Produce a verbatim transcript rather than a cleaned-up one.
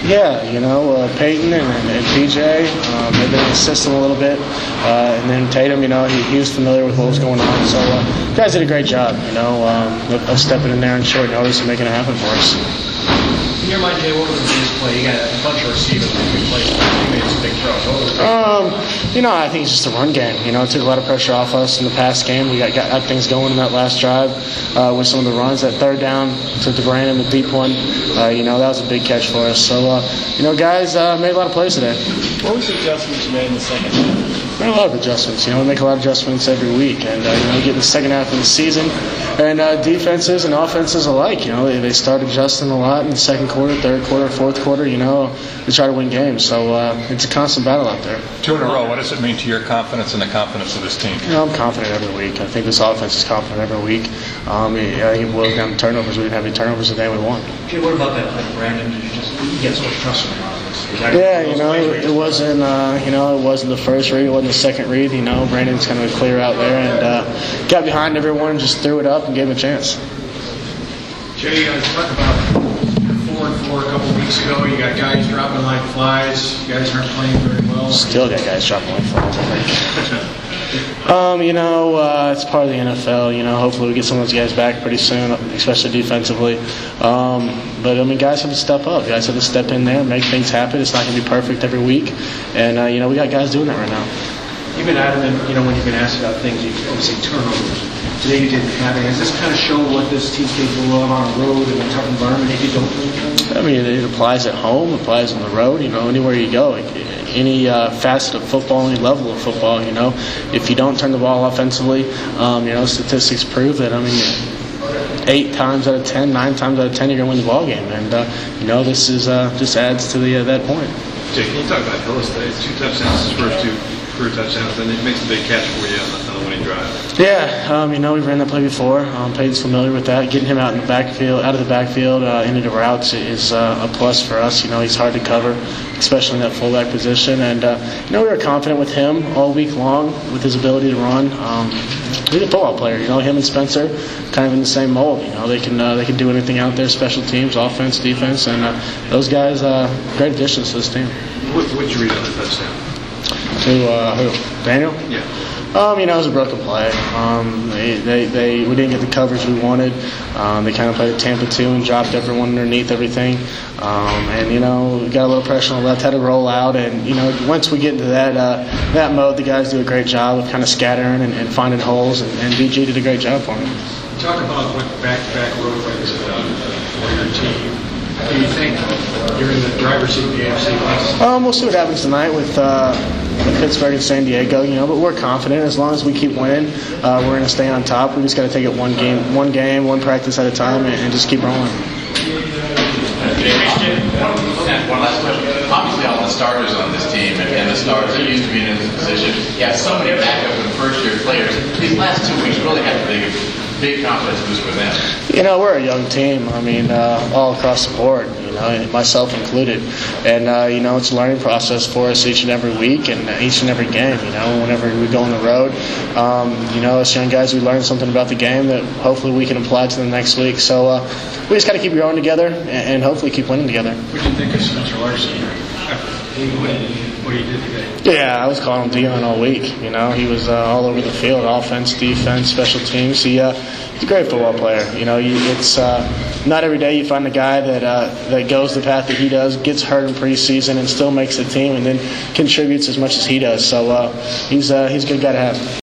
Yeah, you know, uh, Peyton and, and, and P J, um, they've been assisting a little bit. Uh, and then Tatum, you know, he, he was familiar with what was going on. So uh, guys did a great job, you know, um, of, of stepping in there on short notice and making it happen for us. In your mind, Jay, what was the biggest play? You got a bunch of receivers that could play. You made some big throws. What was the Um, you know, I think it's just a run game. You know, it took a lot of pressure off us in the past game. We got, got, got things going in that last drive uh, with some of the runs. That third down to Brandon, the deep one, uh, you know, that was a big catch for us. So, uh, you know, guys uh, made a lot of plays today. What was the adjustments you made in the second half? Made a lot of adjustments. You know, we make a lot of adjustments every week. And, uh, you know, we get in the second half of the season. And uh, defenses and offenses alike, you know, they, they start adjusting a lot in the second quarter, third quarter, fourth quarter, you know, to try to win games. So uh, it's a constant battle out there. Two in a row, what does it mean to your confidence and the confidence of this team? You know, I'm confident every week. I think this offense is confident every week. Um, I think it boils down to turnovers. We didn't have any turnovers today. We won. Okay, what about that, like Brandon? Did you just you get so much trust from him? Yeah, you know, it, it wasn't. Uh, you know, it wasn't the first read. It wasn't the second read. You know, Brandon's kind of clear out there and uh, got behind everyone and just threw it up and gave him a chance. Jay, you guys talk about four and four a couple of weeks ago. You got guys dropping like flies. You guys aren't playing very well. Still got guys dropping like flies, I think. Um, you know, uh, it's part of the N F L. You know, hopefully we get some of those guys back pretty soon, especially defensively. Um, but, I mean, guys have to step up. Guys have to step in there and make things happen. It's not going to be perfect every week. And, uh, you know, we got guys doing that right now. You've been adamant, you know, when you've been asked about things, you obviously turnovers. Today you didn't have it. Does this kind of show what this team's capable of on a road in a tough environment if you don't win? I mean, it applies at home, it applies on the road, you know, anywhere you go. Any uh, facet of football, any level of football, you know. If you don't turn the ball offensively, um, you know, statistics prove that, I mean, eight times out of ten, nine times out of ten, you're going to win the ball game. And, uh, you know, this is uh, just adds to the uh, that point. Jay, can you talk about Hillis today? Two touchdowns, his first two career touchdowns, and it makes a big catch for you on the, on the winning drive. Yeah, um, you know, we've ran that play before. Um, Peyton's familiar with that. Getting him out in the backfield, out of the backfield, uh, into the routes is uh, a plus for us. You know, he's hard to cover, especially in that fullback position. And uh, you know, we were confident with him all week long with his ability to run. Um, he's a football player. You know, him and Spencer, kind of in the same mold. You know, they can uh, they can do anything out there, special teams, offense, defense, and uh, those guys, uh, great additions to this team. What would you read on the touchdown? To uh, who? Daniel? Yeah. Um, you know, it was a broken play. Um, they, they, they, we didn't get the coverage we wanted. Um, they kind of played Tampa two and dropped everyone underneath everything. Um, and, you know, we got a little pressure on the left, had to roll out. And, you know, once we get into that uh, that mode, the guys do a great job of kind of scattering and, and finding holes. And, and B G did a great job for me. Talk about what back-to-back road wins for your team. Do you think you're in the driver's seat of the A F C West? Um, we'll see what happens tonight with, uh, with Pittsburgh and San Diego, you know, but we're confident. As long as we keep winning, uh, we're going to stay on top. We just got to take it one game, one game, one practice at a time, and, and just keep rolling. One last question. Obviously, all the starters on this team and, and the stars are used to being in this position. You have so many backup and first-year players. These last two weeks really have to be a big confidence boost for them. You know, we're a young team. I mean, uh, all across the board, you know, myself included. And, uh, you know, it's a learning process for us each and every week and each and every game, you know, whenever we go on the road. Um, you know, as young guys, we learn something about the game that hopefully we can apply to the next week. So uh, we just got to keep growing together and, and hopefully keep winning together. What do you think of Spencer Larson after what he did today? Yeah, I was calling him Dion all week. You know, he was uh, all over the field, offense, defense, special teams. He uh, he's a great football player. You know, you, it's uh, not every day you find a guy that uh, that goes the path that he does, gets hurt in preseason, and still makes the team, and then contributes as much as he does. So uh, he's uh, he's a good guy to have.